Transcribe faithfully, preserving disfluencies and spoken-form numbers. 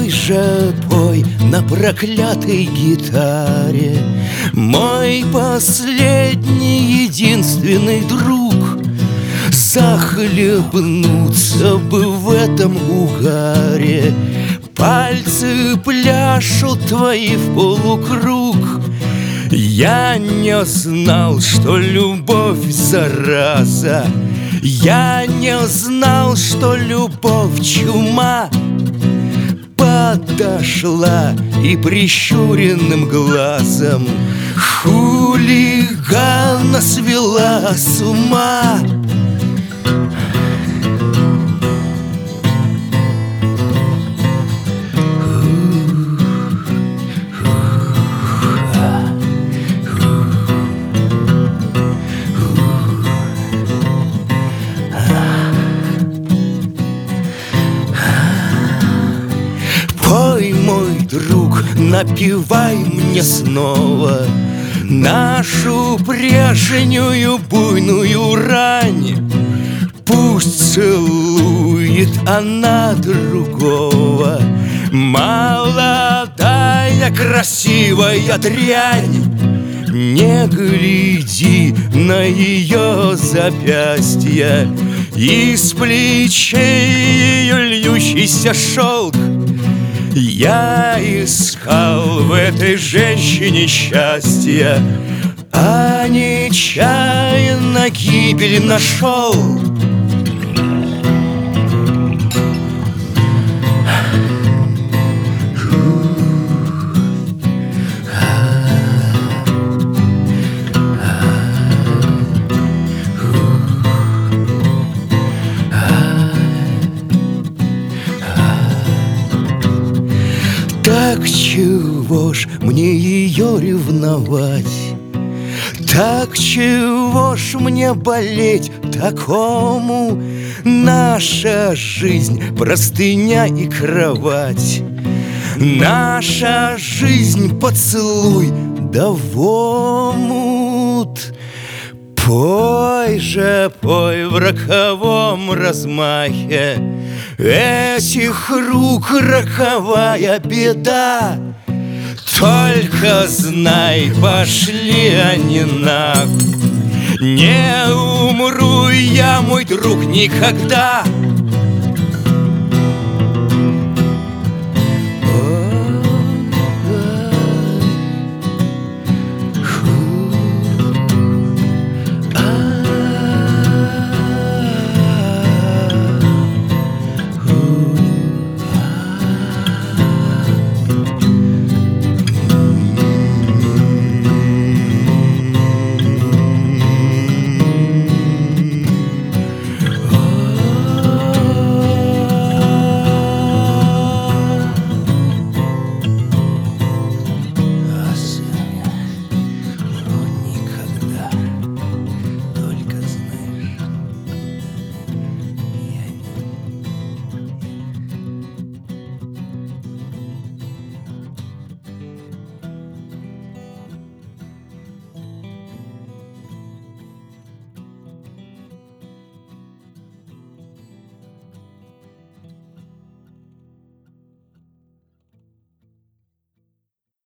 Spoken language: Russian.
Пой же, пой на проклятой гитаре, мой последний единственный друг. Захлебнуться бы в этом угаре, пальцы пляшут твои в полукруг. Я не знал, что любовь зараза, я не знал, что любовь чума. Подошла и прищуренным глазом хулигана свела с ума. Пой, мой друг, напевай мне снова нашу прежнюю буйную рань. Пусть целует она другого, молодая красивая дрянь. Не гляди на ее запястья, из плечей ее льющийся шелк. Я искал в этой женщине счастья, а нечаянно гибель нашел. Так чего ж мне ее ревновать? Так чего ж мне болеть такому? Наша жизнь — простыня и кровать, наша жизнь — поцелуй да в омут. Пой же, пой в роковом размахе этих рук роковая беда. Только знай, пошли они нахуй. Не умру я, мой друг, никогда.